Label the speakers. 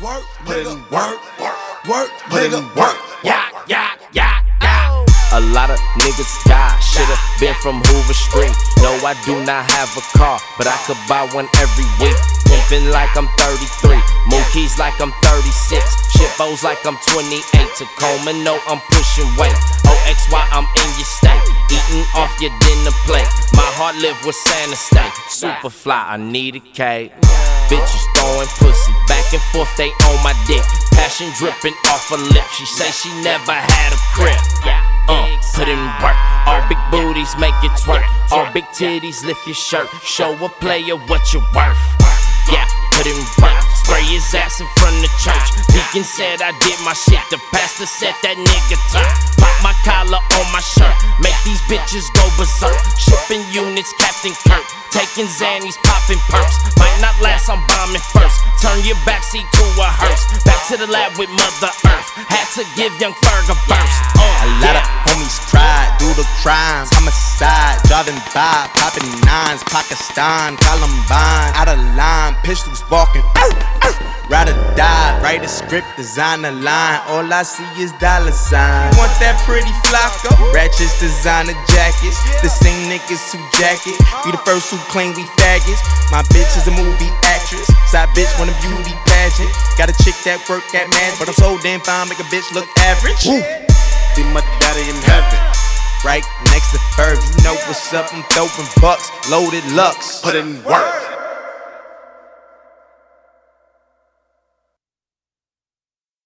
Speaker 1: work, put in work, put in work.
Speaker 2: Yeah. A lot of niggas die, should've been from Hoover Street. No, I do not have a car, but I could buy one every week. Pimpin' like I'm 33, Mookie's like I'm 36, Shippo's like I'm 28. Tacoma, no, I'm pushing weight. OXY, I'm in your state, eating off your dinner plate. My heart live where Santa stay. Super fly, I need a cake. Bitches throwing pussy back and forth, they on my dick. Passion dripping off her lip. She say she never had a crib. Put in work. All big booties make it twerk. All big titties lift your shirt. Show a player what you're worth. Yeah, put in work. Spray his ass in front of church. Deacon said I did my shit. The pastor said that nigga turn. Pop my collar on my shirt. Make these bitches go berserk. Shipping units, Captain Kirk. Taking Xannies, popping perks. Might not last, I'm bombing first. Turn your backseat to a hearse. Back to the lab with Mother Earth. Had to give young Ferg a verse.
Speaker 1: A lot of homies tried, do the crimes. Homicide, driving by, popping nines. Pakistan, Columbine, out of line, pistols barking. Ride or die, write a script, design a line. All I see is dollar signs. Want that pretty Flocko? Ratchets, designer jackets. The same niggas who jacket. We the first who claim we faggots. My bitch is a movie actress. Side bitch want a beauty pageant. Got a chick that work at Magic, but I'm so damn fine, make a bitch look average.
Speaker 3: See my daddy in heaven.
Speaker 1: Right next to Ferg, you know what's up, I'm throwing bucks, loaded Lux.
Speaker 3: Put in work.